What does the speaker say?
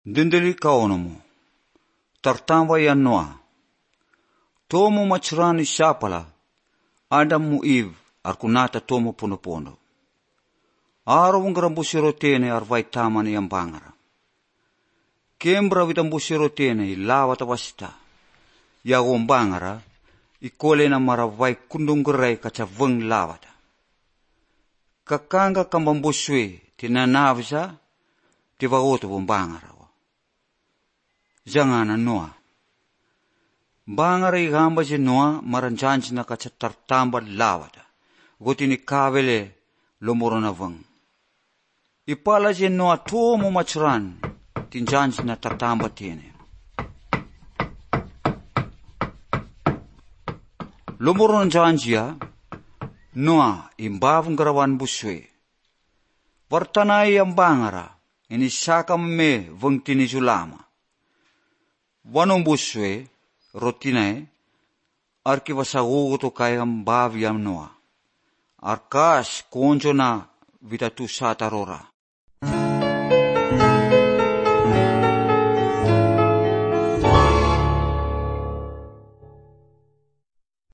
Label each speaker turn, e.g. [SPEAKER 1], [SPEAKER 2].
[SPEAKER 1] Dindili kaono mo, tartamba ya Noa. Tomo machrani shapala, Adam mu Eve arkunata tomo pono-pono. Aro ngrambushiro tene arvai tamani yang bangara. Kembra vitambushiro tene ilawa tawasita. Ya bangara, ikole na maravai kundunggerai kaca veng lawata. Kakanga kambambushwe tinanavisa tivagoto bangara. Jangana Noa. Bangara igamba je Noa maranjanji na kaca tartamba lawata. Gotini kavele lomorona veng. Ipala je Noa tomo machran tinjanji na tartamba tene. Lomorona janjia Noa imbavung garawan buswe. Vartanai ang bangara ini saka me veng tini julama. Wanong buswe rotinae arkivasagugo to kayang bavi ang Noa. Arkas konjo na vitatu satarora.